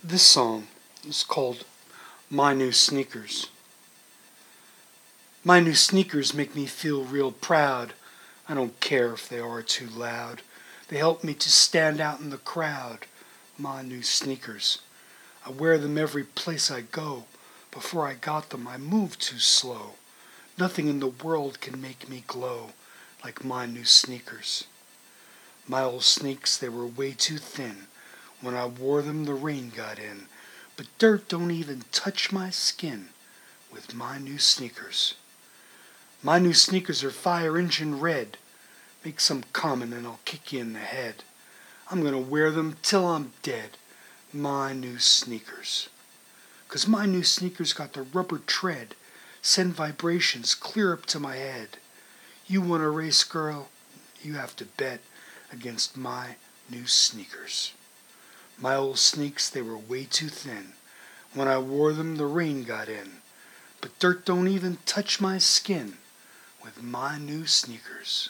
This song is called My New Sneakers. My new sneakers make me feel real proud. I don't care if they are too loud. They help me to stand out in the crowd. My new sneakers. I wear them every place I go. Before I got them, I moved too slow. Nothing in the world can make me glow like my new sneakers. My old sneaks, they were way too thin. When I wore them, the rain got in. But dirt don't even touch my skin with my new sneakers. My new sneakers are fire engine red. Make some comment and I'll kick you in the head. I'm gonna wear them till I'm dead. My new sneakers. 'Cause my new sneakers got the rubber tread. Send vibrations clear up to my head. You want a race, girl? You have to bet against my new sneakers. My old sneaks, they were way too thin. When I wore them, the rain got in. But dirt don't even touch my skin with my new sneakers.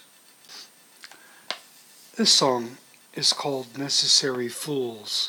This song is called Necessary Fools.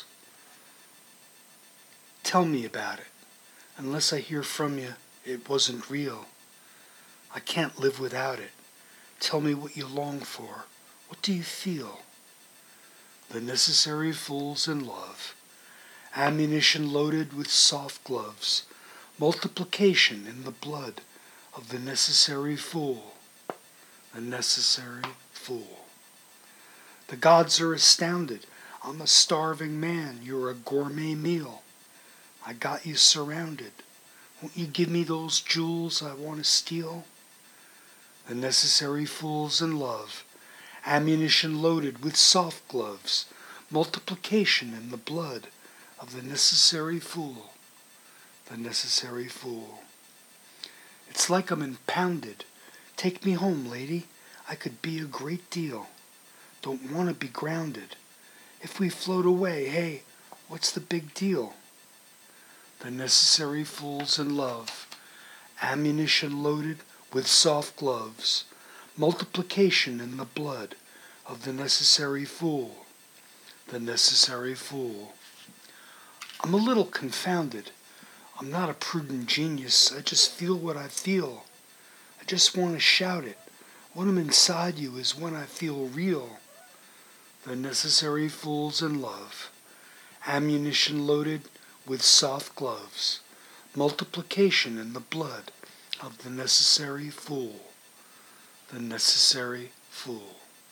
Tell me about it. Unless I hear from you, it wasn't real. I can't live without it. Tell me what you long for. What do you feel? The necessary fools in love. Ammunition loaded with soft gloves. Multiplication in the blood of the necessary fool. The necessary fool. The gods are astounded. I'm a starving man. You're a gourmet meal. I got you surrounded. Won't you give me those jewels I want to steal? The necessary fools in love. Ammunition loaded with soft gloves. Multiplication in the blood of the necessary fool. The necessary fool. It's like I'm impounded. Take me home, lady. I could be a great deal. Don't want to be grounded. If we float away, hey, what's the big deal? The necessary fools in love. Ammunition loaded with soft gloves. Multiplication in the blood of the necessary fool. The necessary fool. I'm a little confounded. I'm not a prudent genius. I just feel what I feel. I just want to shout it. When I'm inside you is when I feel real. The necessary fools in love. Ammunition loaded with soft gloves. Multiplication in the blood of the necessary fool. The necessary fool.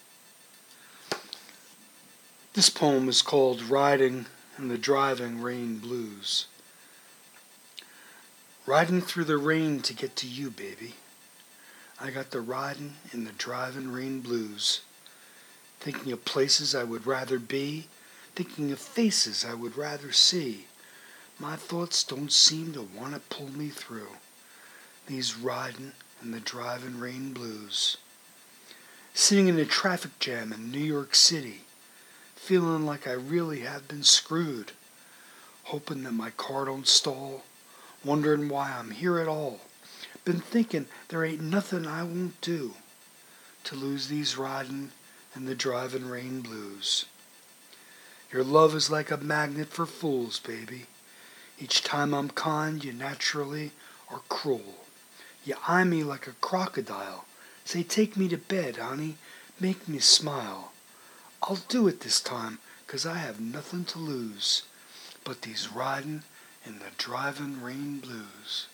This poem is called Riding in the Driving Rain Blues. Riding through the rain to get to you, baby. I got the riding in the driving rain blues. Thinking of places I would rather be. Thinking of faces I would rather see. My thoughts don't seem to want to pull me through these riding in the driving rain blues. Sitting in a traffic jam in New York City, feeling like I really have been screwed, hoping that my car don't stall, wondering why I'm here at all. Been thinking there ain't nothing I won't do to lose these riding in the driving rain blues. Your love is like a magnet for fools, baby. Each time I'm kind, you naturally are cruel. You eye me like a crocodile. Say, take me to bed, honey. Make me smile. I'll do it this time, 'cause I have nothing to lose but these riding in the driving rain blues.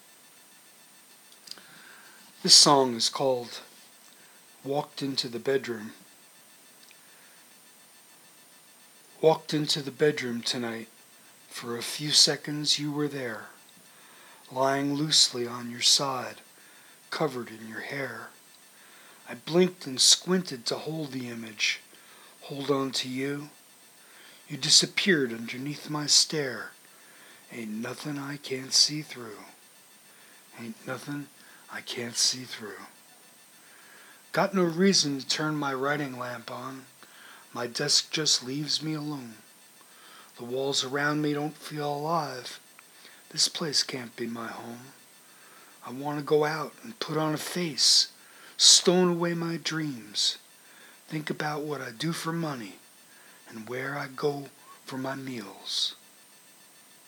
This song is called Walked into the Bedroom. Walked into the bedroom tonight. For a few seconds you were there, lying loosely on your side, covered in your hair. I blinked and squinted to hold the image, hold on to you. You disappeared underneath my stare. Ain't nothing I can't see through. Ain't nothing I can't see through. Got no reason to turn my writing lamp on. My desk just leaves me alone. The walls around me don't feel alive. This place can't be my home. I want to go out and put on a face, stone away my dreams, think about what I do for money and where I go for my meals.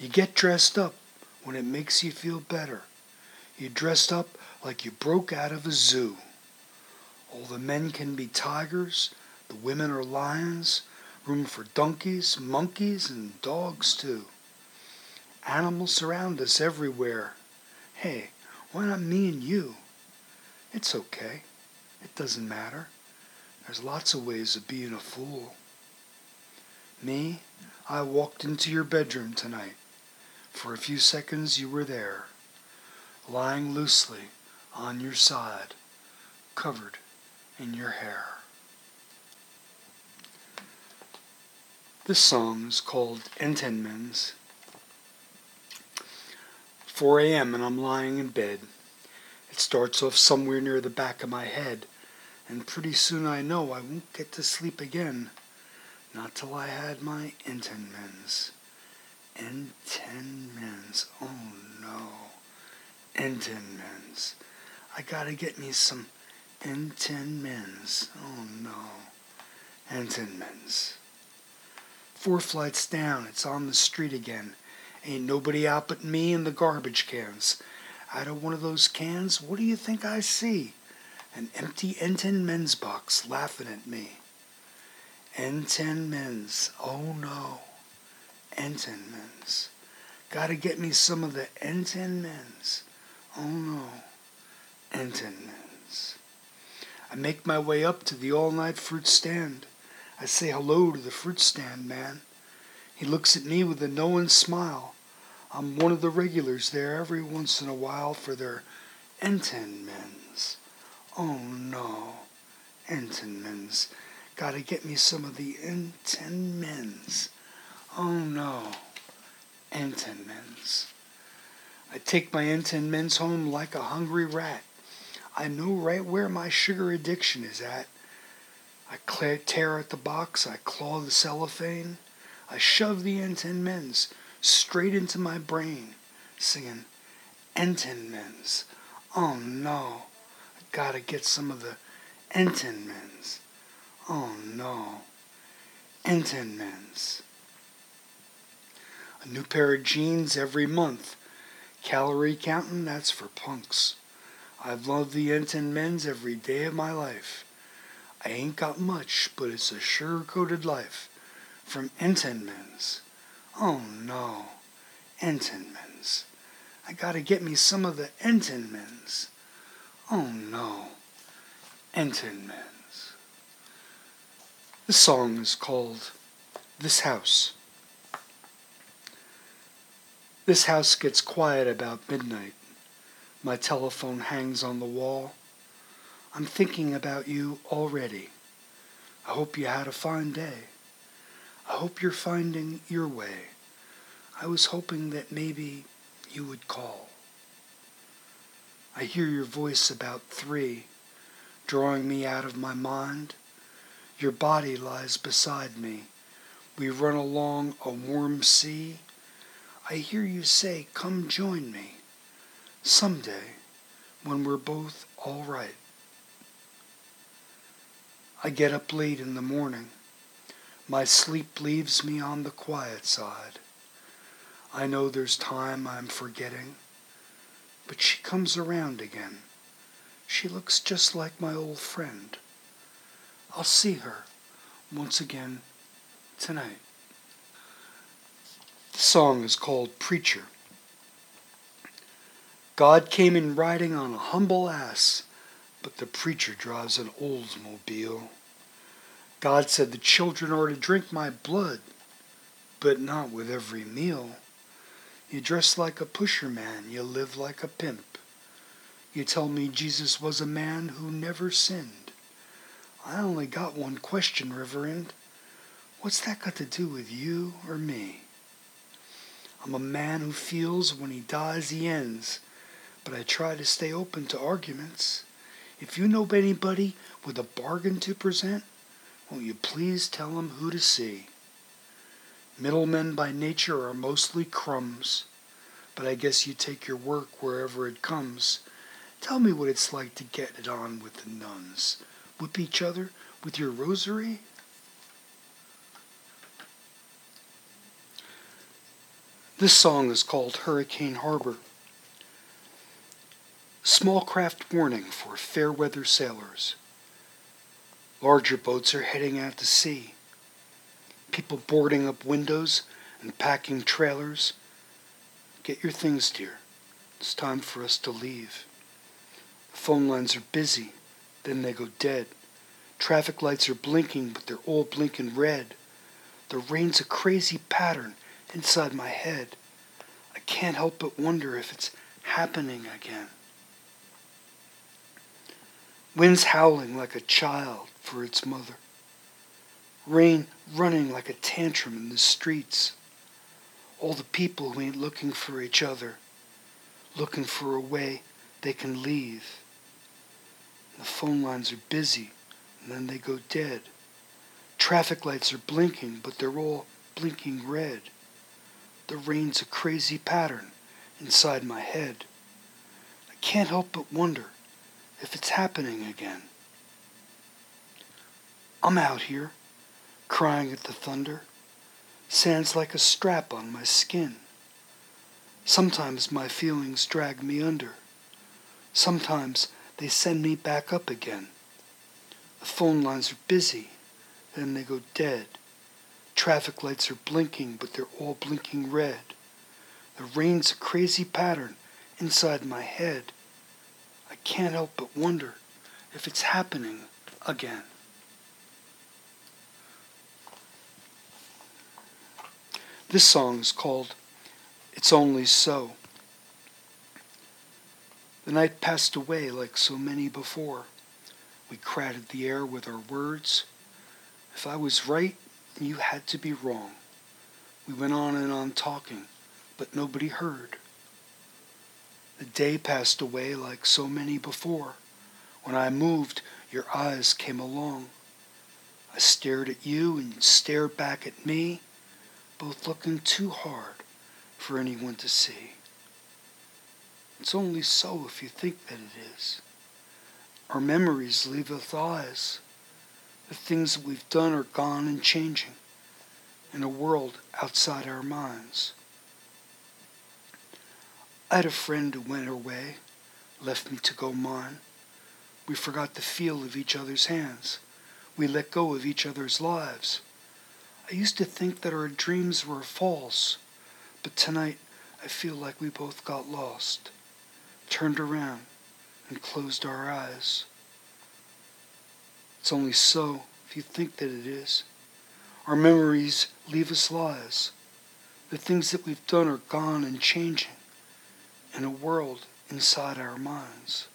You get dressed up when it makes you feel better. You dressed up like you broke out of a zoo. All the men can be tigers, the women are lions, room for donkeys, monkeys, and dogs too. Animals surround us everywhere. Hey, why not me and you? It's okay. It doesn't matter. There's lots of ways of being a fool. Me, I walked into your bedroom tonight. For a few seconds you were there, lying loosely on your side, covered in your hair. This song is called Entenmann's. 4 a.m. and I'm lying in bed. It starts off somewhere near the back of my head, and pretty soon I know I won't get to sleep again. Not till I had my Entenmann's. Entenmann's. Oh no. Entenmann's. I gotta get me some Entenmann's. Oh no. Entenmann's. 4 flights down, it's on the street again. Ain't nobody out but me and the garbage cans. Out of one of those cans, what do you think I see? An empty Entenmann's box laughing at me. Entenmann's. Oh no. Entenmann's. Gotta get me some of the Entenmann's. Oh no. Entenmann's. I make my way up to the all-night fruit stand. I say hello to the fruit stand man. He looks at me with a knowing smile. I'm one of the regulars there every once in a while for their Entenmann's. Oh no. Entenmann's. Gotta get me some of the Entenmann's. Oh no. Entenmann's. I take my Entenmann's home like a hungry rat. I know right where my sugar addiction is at. I tear at the box, I claw the cellophane, I shove the Entenmann's straight into my brain, singing, Entenmann's. Oh no, I gotta get some of the Entenmann's. Oh no, Entenmann's. A new pair of jeans every month. Calorie counting, that's for punks. I've loved the Entenmann's every day of my life. I ain't got much, but it's a sugar-coated life. From Entenmann's. Oh no, Entenmann's. I gotta get me some of the Entenmann's. Oh no, Entenmann's. This song is called This House. This house gets quiet about midnight. My telephone hangs on the wall. I'm thinking about you already. I hope you had a fine day. I hope you're finding your way. I was hoping that maybe you would call. I hear your voice about 3, drawing me out of my mind. Your body lies beside me. We run along a warm sea. I hear you say, come join me. Someday, when we're both all right. I get up late in the morning. My sleep leaves me on the quiet side. I know there's time I'm forgetting, but she comes around again. She looks just like my old friend. I'll see her once again tonight. The song is called Preacher. God came in riding on a humble ass, but the preacher drives an Oldsmobile. God said the children are to drink my blood, but not with every meal. You dress like a pusherman, you live like a pimp. You tell me Jesus was a man who never sinned. I only got one question, Reverend. What's that got to do with you or me? I'm a man who feels when he dies he ends, but I try to stay open to arguments. If you know anybody with a bargain to present, won't you please tell him who to see? Middlemen by nature are mostly crumbs, but I guess you take your work wherever it comes. Tell me what it's like to get it on with the nuns. Whip each other with your rosary? This song is called Hurricane Harbor. Small craft warning for fair weather sailors. Larger boats are heading out to sea. People boarding up windows and packing trailers. Get your things, dear. It's time for us to leave. The phone lines are busy, then they go dead. Traffic lights are blinking, but they're all blinking red. The rain's a crazy pattern inside my head. I can't help but wonder if it's happening again. Wind's howling like a child for its mother. Rain running like a tantrum in the streets. All the people who ain't looking for each other, looking for a way they can leave. The phone lines are busy, and then they go dead. Traffic lights are blinking, but they're all blinking red. The rain's a crazy pattern inside my head. I can't help but wonder if it's happening again. I'm out here, crying at the thunder. Sand's like a strap on my skin. Sometimes my feelings drag me under. Sometimes they send me back up again. The phone lines are busy, then they go dead. Traffic lights are blinking, but they're all blinking red. The rain's a crazy pattern inside my head. I can't help but wonder if it's happening again. This song is called It's Only So. The night passed away like so many before. We crowded the air with our words. If I was right, you had to be wrong. We went on and on talking, but nobody heard. The day passed away like so many before. When I moved, your eyes came along. I stared at you and you stared back at me, both looking too hard for anyone to see. It's only so if you think that it is. Our memories leave us lies. The things that we've done are gone and changing in a world outside our minds. I had a friend who went her way, left me to go mine. We forgot the feel of each other's hands. We let go of each other's lives. I used to think that our dreams were false, but tonight I feel like we both got lost, turned around and closed our eyes. It's only so if you think that it is. Our memories leave us lies. The things that we've done are gone and changing in a world inside our minds.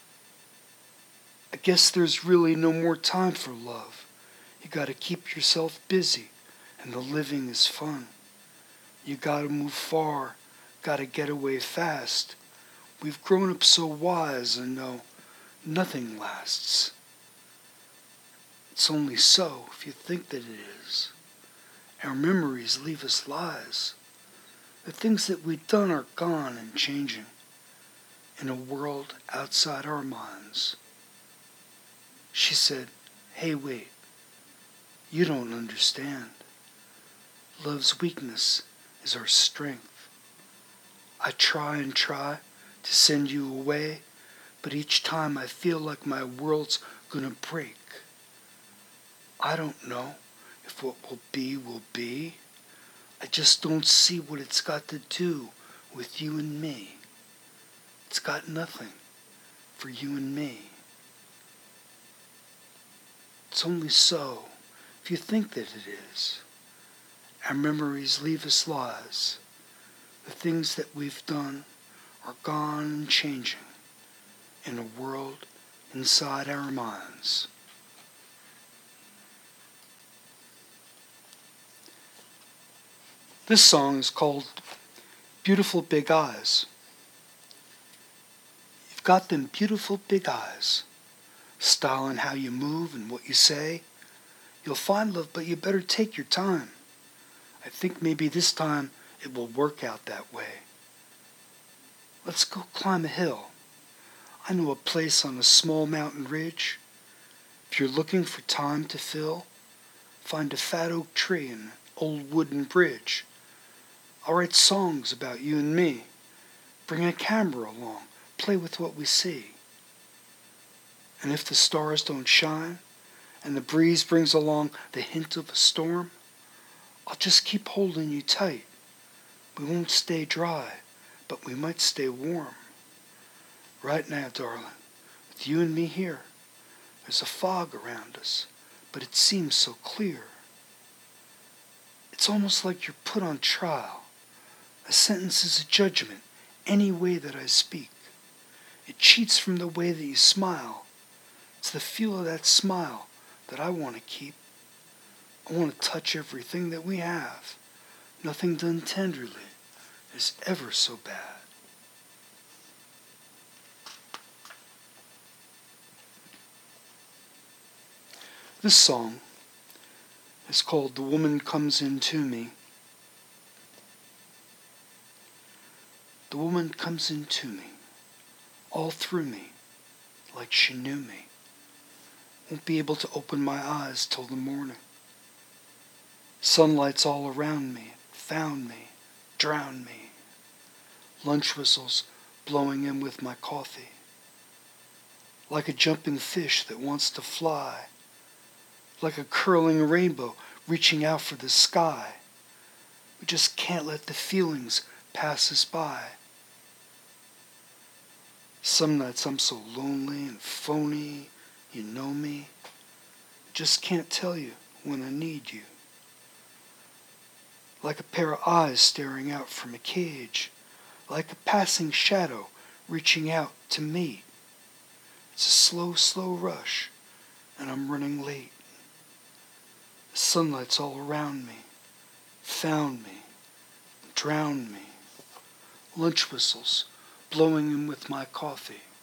I guess there's really no more time for love. You gotta keep yourself busy, and the living is fun. You gotta move far, gotta get away fast. We've grown up so wise and know nothing lasts. It's only so if you think that it is. Our memories leave us lies. The things that we've done are gone and changing in a world outside our minds. She said, "Hey, wait, you don't understand. Love's weakness is our strength. I try and try to send you away, but each time I feel like my world's gonna break. I don't know if what will be. I just don't see what it's got to do with you and me. It's got nothing for you and me. It's only so if you think that it is. Our memories leave us lies. The things that we've done are gone and changing in a world inside our minds." This song is called Beautiful Big Eyes. You've got them beautiful big eyes, style in how you move and what you say. You'll find love, but you better take your time. I think maybe this time it will work out that way. Let's go climb a hill. I know a place on a small mountain ridge. If you're looking for time to fill, find a fat oak tree and an old wooden bridge. I'll write songs about you and me. Bring a camera along, play with what we see. And if the stars don't shine, and the breeze brings along the hint of a storm, I'll just keep holding you tight. We won't stay dry, but we might stay warm. Right now, darling, with you and me here, there's a fog around us, but it seems so clear. It's almost like you're put on trial. A sentence is a judgment, any way that I speak. It cheats from the way that you smile. It's the feel of that smile that I want to keep. I want to touch everything that we have. Nothing done tenderly is ever so bad. This song is called The Woman Comes Into Me. The woman comes into me, all through me, like she knew me. Won't be able to open my eyes till the morning. Sunlight's all around me, found me, drowned me. Lunch whistles blowing in with my coffee. Like a jumping fish that wants to fly. Like a curling rainbow reaching out for the sky. We just can't let the feelings pass us by. Some nights I'm so lonely and phony, you know me. Just can't tell you when I need you. Like a pair of eyes staring out from a cage. Like a passing shadow reaching out to meet. It's a slow, slow rush, and I'm running late. The sunlight's all around me, found me, drowned me. Lunch whistles blowing in with my coffee.